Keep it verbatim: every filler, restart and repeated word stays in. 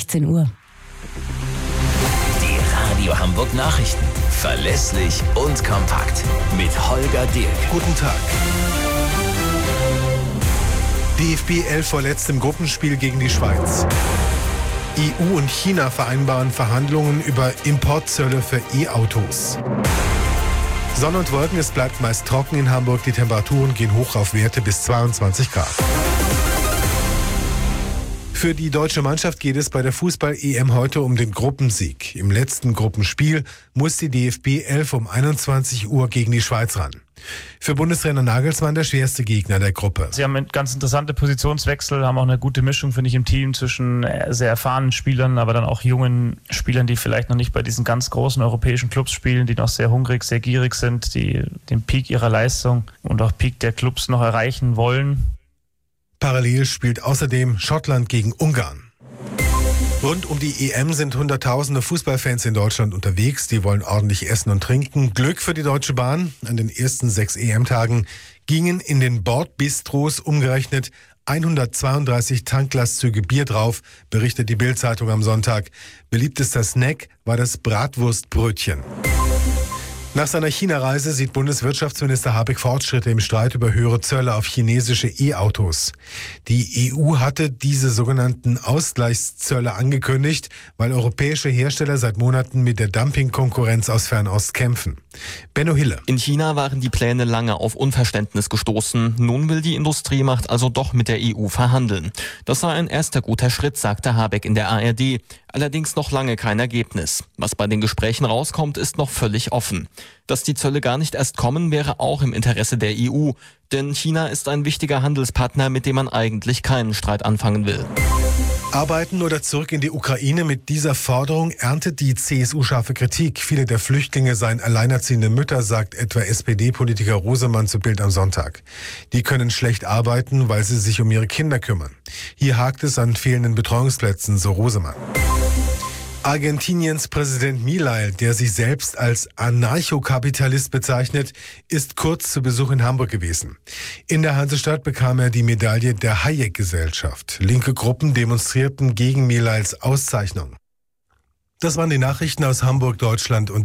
sechzehn Uhr. Die Radio Hamburg Nachrichten. Verlässlich und kompakt. Mit Holger Dirk. Guten Tag. D F B elf vorletzt im Gruppenspiel gegen die Schweiz. E U und China vereinbaren Verhandlungen über Importzölle für E-Autos. Sonne und Wolken, es bleibt meist trocken in Hamburg. Die Temperaturen gehen hoch auf Werte bis zweiundzwanzig Grad. Für die deutsche Mannschaft geht es bei der Fußball-E M heute um den Gruppensieg. Im letzten Gruppenspiel muss die D F B elf um einundzwanzig Uhr gegen die Schweiz ran. Für Bundestrainer Nagelsmann der schwerste Gegner der Gruppe. Sie haben ganz interessante Positionswechsel, haben auch eine gute Mischung, finde ich, im Team zwischen sehr erfahrenen Spielern, aber dann auch jungen Spielern, die vielleicht noch nicht bei diesen ganz großen europäischen Clubs spielen, die noch sehr hungrig, sehr gierig sind, die den Peak ihrer Leistung und auch Peak der Clubs noch erreichen wollen. Parallel spielt außerdem Schottland gegen Ungarn. Rund um die E M sind hunderttausende Fußballfans in Deutschland unterwegs. Die wollen ordentlich essen und trinken. Glück für die Deutsche Bahn. An den ersten sechs E M-Tagen gingen in den Bordbistros umgerechnet hundertzweiunddreißig Tanklastzüge Bier drauf, berichtet die Bild-Zeitung am Sonntag. Beliebtester Snack war das Bratwurstbrötchen. Nach seiner China-Reise sieht Bundeswirtschaftsminister Habeck Fortschritte im Streit über höhere Zölle auf chinesische E-Autos. Die E U hatte diese sogenannten Ausgleichszölle angekündigt, weil europäische Hersteller seit Monaten mit der Dumpingkonkurrenz aus Fernost kämpfen. Benno Hille. In China waren die Pläne lange auf Unverständnis gestoßen. Nun will die Industriemacht also doch mit der E U verhandeln. Das sei ein erster guter Schritt, sagte Habeck in der A R D. Allerdings noch lange kein Ergebnis. Was bei den Gesprächen rauskommt, ist noch völlig offen. Dass die Zölle gar nicht erst kommen, wäre auch im Interesse der E U. Denn China ist ein wichtiger Handelspartner, mit dem man eigentlich keinen Streit anfangen will. Arbeiten oder zurück in die Ukraine? Mit dieser Forderung erntet die C S U scharfe Kritik. Viele der Flüchtlinge seien alleinerziehende Mütter, sagt etwa S P D-Politiker Rosemann zu Bild am Sonntag. Die können schlecht arbeiten, weil sie sich um ihre Kinder kümmern. Hier hakt es an fehlenden Betreuungsplätzen, so Rosemann. Argentiniens Präsident Milei, der sich selbst als Anarchokapitalist bezeichnet, ist kurz zu Besuch in Hamburg gewesen. In der Hansestadt bekam er die Medaille der Hayek-Gesellschaft. Linke Gruppen demonstrierten gegen Mileis Auszeichnung. Das waren die Nachrichten aus Hamburg, Deutschland und